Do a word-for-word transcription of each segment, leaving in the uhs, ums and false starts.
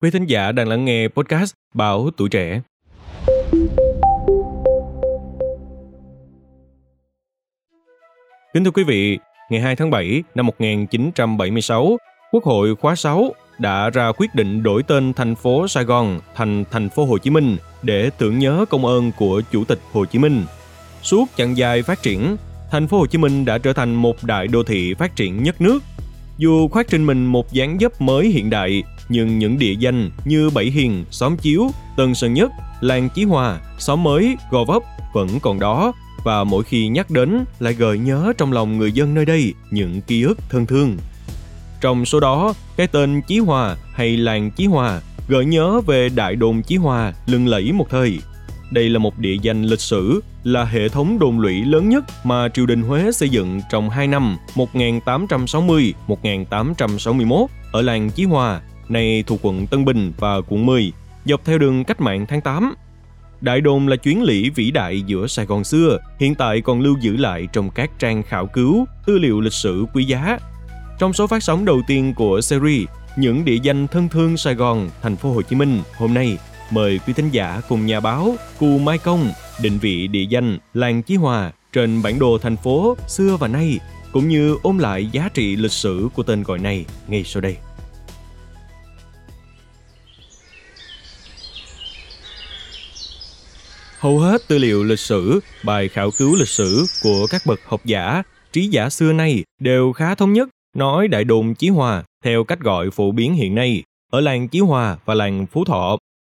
Quý thính giả đang lắng nghe podcast Báo Tuổi Trẻ. Kính thưa quý vị, ngày hai tháng bảy năm một nghìn chín trăm bảy mươi sáu, Quốc hội khóa sáu đã ra quyết định đổi tên thành phố Sài Gòn thành thành phố Hồ Chí Minh để tưởng nhớ công ơn của Chủ tịch Hồ Chí Minh. Suốt chặng dài phát triển, thành phố Hồ Chí Minh đã trở thành một đại đô thị phát triển nhất nước. Dù khoác trên mình một dáng dấp mới hiện đại, nhưng những địa danh như Bảy Hiền, Xóm Chiếu, Tân Sơn Nhất, Làng Chí Hòa, Xóm Mới, Gò Vấp vẫn còn đó, và mỗi khi nhắc đến lại gợi nhớ trong lòng người dân nơi đây những ký ức thân thương. Trong số đó, cái tên Chí Hòa hay Làng Chí Hòa gợi nhớ về Đại đồn Chí Hòa lừng lẫy một thời. Đây là một địa danh lịch sử, là hệ thống đồn lũy lớn nhất mà triều đình Huế xây dựng trong hai năm một nghìn tám trăm sáu mươi đến một nghìn tám trăm sáu mươi mốt ở làng Chí Hòa, nay thuộc quận Tân Bình và quận mười, dọc theo đường Cách mạng tháng tám. Đại đồn là chuyến lỵ vĩ đại giữa Sài Gòn xưa, hiện tại còn lưu giữ lại trong các trang khảo cứu, tư liệu lịch sử quý giá. Trong số phát sóng đầu tiên của series Những địa danh thân thương Sài Gòn, thành phố Hồ Chí Minh, hôm nay mời quý thính giả cùng nhà báo Cù Mai Công định vị địa danh Làng Chí Hòa trên bản đồ thành phố xưa và nay, cũng như ôn lại giá trị lịch sử của tên gọi này ngay sau đây. Hầu hết tư liệu lịch sử, bài khảo cứu lịch sử của các bậc học giả, trí giả xưa nay đều khá thống nhất nói Đại đồn Chí Hòa theo cách gọi phổ biến hiện nay ở làng Chí Hòa và làng Phú Thọ.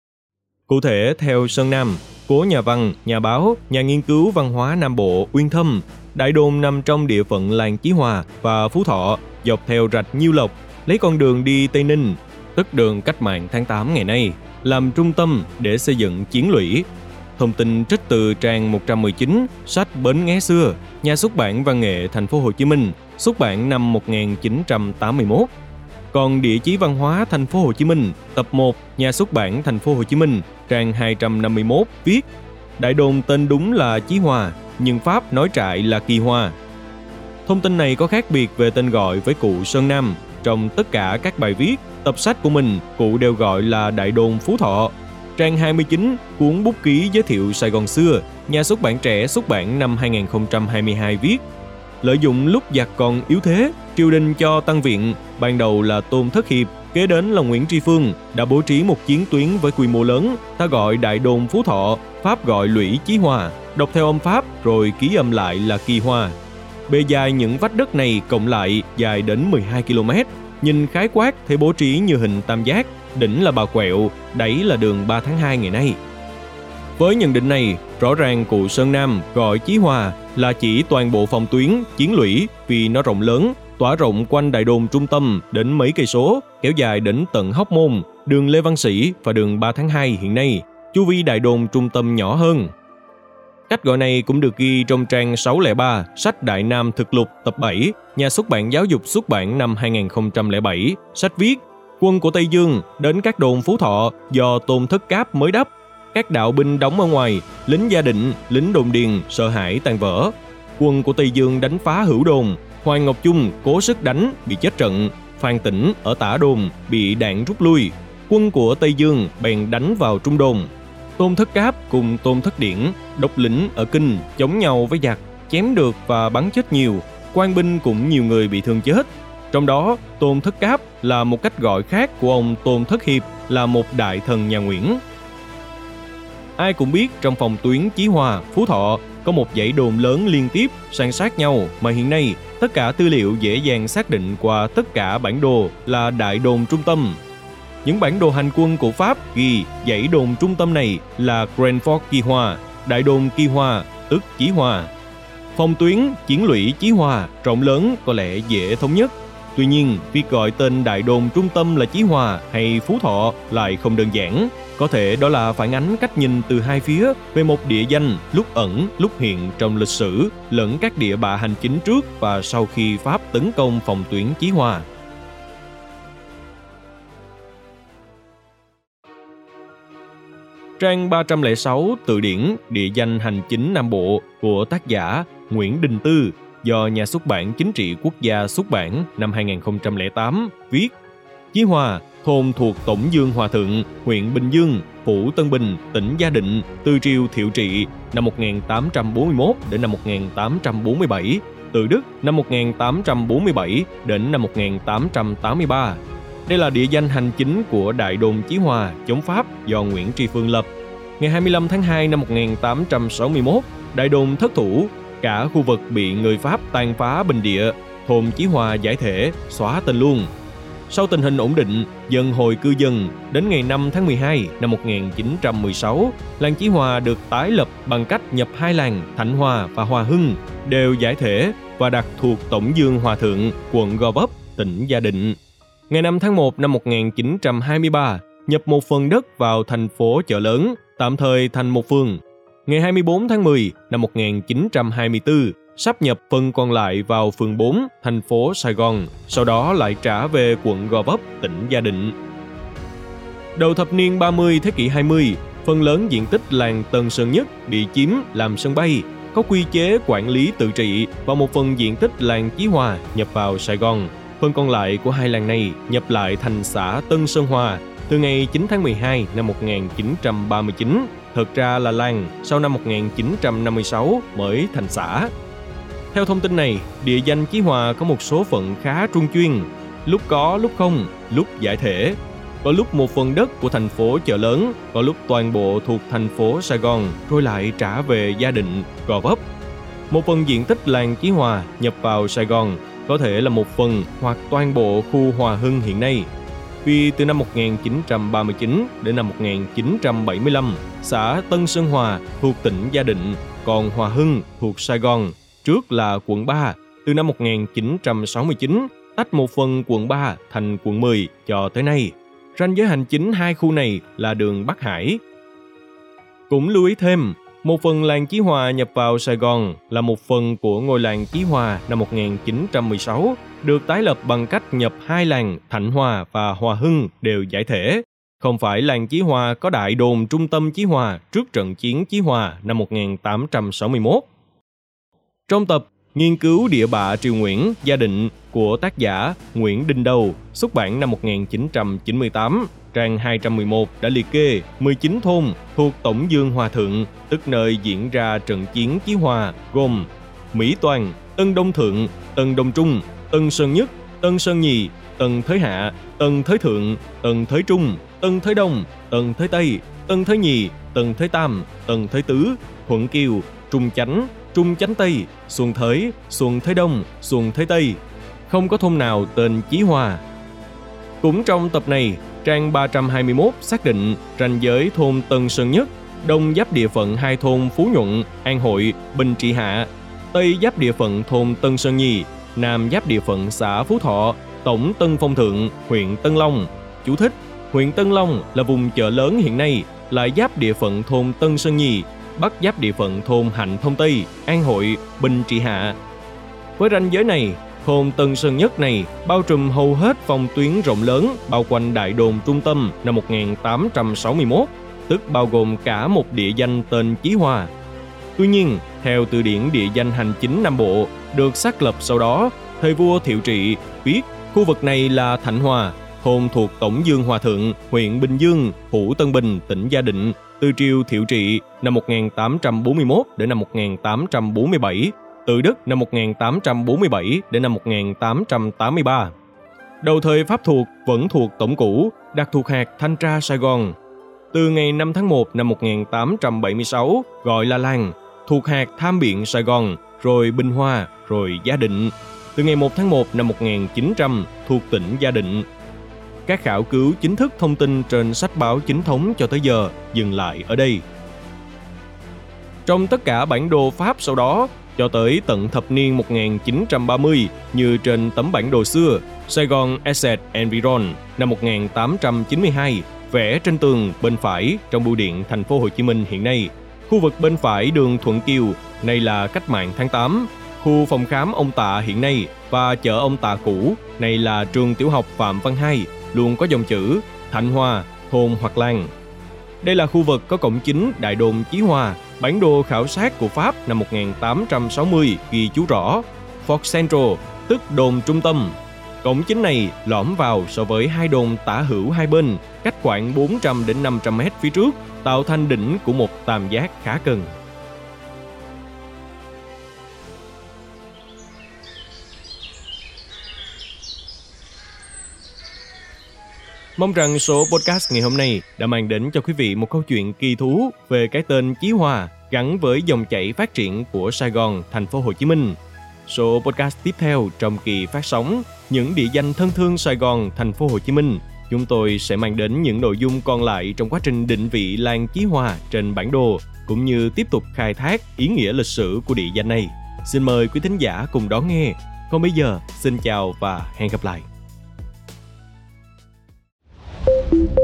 Cụ thể, theo Sơn Nam, cố nhà văn, nhà báo, nhà nghiên cứu văn hóa Nam Bộ Uyên Thâm, Đại đồn nằm trong địa phận làng Chí Hòa và Phú Thọ, dọc theo rạch Nhiêu Lộc, lấy con đường đi Tây Ninh, tức đường Cách mạng tháng tám ngày nay, làm trung tâm để xây dựng chiến lũy. Thông tin trích từ trang một trăm mười chín, sách Bến Nghé xưa, nhà xuất bản Văn nghệ Thành phố Hồ Chí Minh, xuất bản năm một nghìn chín trăm tám mươi mốt. Còn Địa chí văn hóa Thành phố Hồ Chí Minh, tập một, nhà xuất bản Thành phố Hồ Chí Minh, trang hai trăm năm mươi mốt viết: Đại đồn tên đúng là Chí Hòa, nhưng Pháp nói trại là Kỳ Hòa. Thông tin này có khác biệt về tên gọi với cụ Sơn Nam. Trong tất cả các bài viết, tập sách của mình, cụ đều gọi là Đại đồn Phú Thọ. Trang hai mươi chín, cuốn bút ký giới thiệu Sài Gòn xưa, nhà xuất bản Trẻ xuất bản năm hai nghìn không trăm hai mươi hai viết: Lợi dụng lúc giặc còn yếu thế, triều đình cho tăng viện, ban đầu là Tôn Thất Hiệp, kế đến là Nguyễn Tri Phương, đã bố trí một chiến tuyến với quy mô lớn, ta gọi Đại đồn Phú Thọ, Pháp gọi lũy Chí Hòa, đọc theo âm Pháp rồi ký âm lại là Kỳ Hòa. Bề dài những vách đất này cộng lại dài đến mười hai ki lô mét, nhìn khái quát thấy bố trí như hình tam giác, đỉnh là Bà Quẹo, đáy là đường ba tháng hai ngày nay. Với nhận định này, rõ ràng cụ Sơn Nam gọi Chí Hòa là chỉ toàn bộ phòng tuyến, chiến lũy vì nó rộng lớn, tỏa rộng quanh đại đồn trung tâm đến mấy cây số, kéo dài đến tận Hóc Môn, đường Lê Văn Sĩ và đường ba tháng hai hiện nay, chu vi đại đồn trung tâm nhỏ hơn. Cách gọi này cũng được ghi trong trang sáu không ba, sách Đại Nam Thực Lục tập bảy, nhà xuất bản Giáo dục xuất bản năm hai nghìn không trăm lẻ bảy, sách viết: Quân của Tây Dương đến các đồn Phú Thọ do Tôn Thất Cáp mới đắp. Các đạo binh đóng ở ngoài, lính Gia Định, lính đồn điền sợ hãi tan vỡ. Quân của Tây Dương đánh phá Hữu Đồn, Hoàng Ngọc Chung cố sức đánh bị chết trận, Phan Tĩnh ở Tả Đồn bị đạn rút lui. Quân của Tây Dương bèn đánh vào Trung Đồn. Tôn Thất Cáp cùng Tôn Thất Điển, đốc lĩnh ở Kinh chống nhau với giặc, chém được và bắn chết nhiều, quan binh cũng nhiều người bị thương chết. Trong đó, Tôn Thất Cáp là một cách gọi khác của ông Tôn Thất Hiệp, là một đại thần nhà Nguyễn. Ai cũng biết trong phòng tuyến Chí Hòa, Phú Thọ có một dãy đồn lớn liên tiếp san sát nhau mà hiện nay tất cả tư liệu dễ dàng xác định qua tất cả bản đồ là đại đồn trung tâm. Những bản đồ hành quân của Pháp ghi dãy đồn trung tâm này là Grand Fort Kỳ Hòa, đại đồn Kỳ Hòa, tức Chí Hòa. Phòng tuyến chiến lũy Chí Hòa rộng lớn có lẽ dễ thống nhất. Tuy nhiên, việc gọi tên đại đồn trung tâm là Chí Hòa hay Phú Thọ lại không đơn giản. Có thể đó là phản ánh cách nhìn từ hai phía về một địa danh lúc ẩn, lúc hiện trong lịch sử, lẫn các địa bạ hành chính trước và sau khi Pháp tấn công phòng tuyến Chí Hòa. Trang ba trăm lẻ sáu từ điển Địa danh hành chính Nam Bộ của tác giả Nguyễn Đình Tư do nhà xuất bản Chính trị Quốc gia xuất bản năm hai nghìn không trăm lẻ tám viết: Chí Hòa, thôn thuộc Tổng Dương Hòa Thượng, huyện Bình Dương, phủ Tân Bình, tỉnh Gia Định, từ triều Thiệu Trị năm một nghìn tám trăm bốn mươi mốt đến năm một nghìn tám trăm bốn mươi bảy, Tự Đức năm một nghìn tám trăm bốn mươi bảy đến năm một nghìn tám trăm tám mươi ba. Đây là địa danh hành chính của Đại đồn Chí Hòa chống Pháp do Nguyễn Tri Phương lập. Ngày hai mươi lăm tháng hai năm một nghìn tám trăm sáu mươi mốt, đại đồn thất thủ, cả khu vực bị người Pháp tàn phá bình địa, thôn Chí Hòa giải thể, xóa tên luôn. Sau tình hình ổn định, dân hồi cư dân, đến ngày năm tháng mười hai năm một nghìn chín trăm mười sáu, làng Chí Hòa được tái lập bằng cách nhập hai làng Thạnh Hòa và Hòa Hưng, đều giải thể và đặt thuộc Tổng Dương Hòa Thượng, quận Gò Vấp, tỉnh Gia Định. Ngày năm tháng một năm một nghìn chín trăm hai mươi ba, nhập một phần đất vào thành phố Chợ Lớn, tạm thời thành một phường. Ngày hai mươi bốn tháng mười năm một nghìn chín trăm hai mươi tư, sáp nhập phần còn lại vào phường bốn, thành phố Sài Gòn, sau đó lại trả về quận Gò Vấp, tỉnh Gia Định. Đầu thập niên ba mươi thế kỷ hai mươi, phần lớn diện tích làng Tân Sơn Nhất bị chiếm làm sân bay, có quy chế quản lý tự trị và một phần diện tích làng Chí Hòa nhập vào Sài Gòn. Phần còn lại của hai làng này nhập lại thành xã Tân Sơn Hòa từ ngày chín tháng mười hai năm một nghìn chín trăm ba mươi chín, thực ra là làng, sau năm một nghìn chín trăm năm mươi sáu mới thành xã. Theo thông tin này, địa danh Chí Hòa có một số phận khá trung chuyên, lúc có lúc không, lúc giải thể. Có lúc một phần đất của thành phố Chợ Lớn, có lúc toàn bộ thuộc thành phố Sài Gòn, rồi lại trả về Gia Định, Gò Vấp. Một phần diện tích làng Chí Hòa nhập vào Sài Gòn, có thể là một phần hoặc toàn bộ khu Hòa Hưng hiện nay. Vì từ năm một nghìn chín trăm ba mươi chín đến năm một nghìn chín trăm bảy mươi lăm, xã Tân Sơn Hòa thuộc tỉnh Gia Định, còn Hòa Hưng thuộc Sài Gòn, trước là quận ba, từ năm một nghìn chín trăm sáu mươi chín, tách một phần quận ba thành quận mười cho tới nay. Ranh giới hành chính hai khu này là đường Bắc Hải. Cũng lưu ý thêm, một phần làng Chí Hòa nhập vào Sài Gòn là một phần của ngôi làng Chí Hòa năm một nghìn chín trăm mười sáu, được tái lập bằng cách nhập hai làng Thạnh Hòa và Hòa Hưng đều giải thể. Không phải làng Chí Hòa có đại đồn trung tâm Chí Hòa trước trận chiến Chí Hòa năm một nghìn tám trăm sáu mươi mốt. Trong tập Nghiên cứu địa bạ Triều Nguyễn, Gia Định của tác giả Nguyễn Đình Đầu, xuất bản năm một nghìn chín trăm chín mươi tám, trang hai trăm mười một đã liệt kê mười chín thôn thuộc Tổng Dương Hòa Thượng, tức nơi diễn ra trận chiến Chí Hòa, gồm Mỹ Toàn, Tân Đông Thượng, Tân Đông Trung, Tân Sơn Nhất, Tân Sơn Nhì, Tân Thới Hạ, Tân Thới Thượng, Tân Thới Trung, Tân Thới Đông, Tân Thới Tây, Tân Thới Nhì, Tân Thới Tam, Tân Thới Tứ, Thuận Kiều, Trung Chánh, Trung Chánh Tây, Xuân Thới, Xuân Thới Đông, Xuân Thới Tây. Không có thôn nào tên Chí Hòa. Cũng trong tập này, trang ba trăm hai mươi mốt xác định ranh giới thôn Tân Sơn Nhất, đông giáp địa phận hai thôn Phú Nhuận, An Hội, Bình Trị Hạ, tây giáp địa phận thôn Tân Sơn Nhì, nam giáp địa phận xã Phú Thọ, tổng Tân Phong Thượng, huyện Tân Long. Chú thích: huyện Tân Long là vùng chợ lớn hiện nay, lại giáp địa phận thôn Tân Sơn Nhì, bắc giáp địa phận thôn Hạnh Thông Tây, An Hội, Bình Trị Hạ. Với ranh giới này, thôn Tân Sơn Nhất này bao trùm hầu hết phòng tuyến rộng lớn bao quanh đại đồn trung tâm năm một nghìn tám trăm sáu mươi mốt, tức bao gồm cả một địa danh tên Chí Hòa. Tuy nhiên, theo từ điển địa danh hành chính Nam Bộ, được xác lập sau đó, thời vua Thiệu Trị viết khu vực này là Thạnh Hòa, thôn thuộc Tổng Dương Hòa Thượng, huyện Bình Dương, phủ Tân Bình, tỉnh Gia Định, từ triều Thiệu Trị năm một nghìn tám trăm bốn mươi mốt đến năm một nghìn tám trăm bốn mươi bảy, Tự Đức năm một nghìn tám trăm bốn mươi bảy đến năm một nghìn tám trăm tám mươi ba. Đầu thời Pháp thuộc vẫn thuộc Tổng cũ, đặt thuộc hạt Thanh tra Sài Gòn. Từ ngày năm tháng một năm một nghìn tám trăm bảy mươi sáu gọi là làng, thuộc hạt Tham Biện Sài Gòn, rồi Bình Hòa, rồi Gia Định. Từ ngày một tháng một năm một nghìn chín trăm thuộc tỉnh Gia Định. Các khảo cứu chính thức thông tin trên sách báo chính thống cho tới giờ dừng lại ở đây. Trong tất cả bản đồ Pháp sau đó, cho tới tận thập niên một nghìn chín trăm ba mươi, như trên tấm bản đồ xưa, Sài Gòn Asset Environ năm một nghìn tám trăm chín mươi hai, vẽ trên tường bên phải trong bưu điện thành phố Hồ Chí Minh hiện nay. Khu vực bên phải đường Thuận Kiều, nay là Cách mạng tháng tám, khu phòng khám ông Tạ hiện nay và chợ ông Tạ cũ, nay là trường tiểu học Phạm Văn Hai, luôn có dòng chữ Thạnh Hòa, thôn hoặc làng. Đây là khu vực có cổng chính đại đồn Chí Hòa. Bản đồ khảo sát của Pháp năm một nghìn tám trăm sáu mươi ghi chú rõ Fort Central, tức đồn trung tâm. Cổng chính này lõm vào so với hai đồn tả hữu hai bên, cách khoảng bốn trăm đến năm trăm mét phía trước, tạo thành đỉnh của một tam giác khá cần. Mong rằng số podcast ngày hôm nay đã mang đến cho quý vị một câu chuyện kỳ thú về cái tên Chí Hòa gắn với dòng chảy phát triển của Sài Gòn, thành phố Hồ Chí Minh. Số podcast tiếp theo trong kỳ phát sóng những địa danh thân thương Sài Gòn, thành phố Hồ Chí Minh, chúng tôi sẽ mang đến những nội dung còn lại trong quá trình định vị làng Chí Hòa trên bản đồ, cũng như tiếp tục khai thác ý nghĩa lịch sử của địa danh này. Xin mời quý thính giả cùng đón nghe. Còn bây giờ, xin chào và hẹn gặp lại.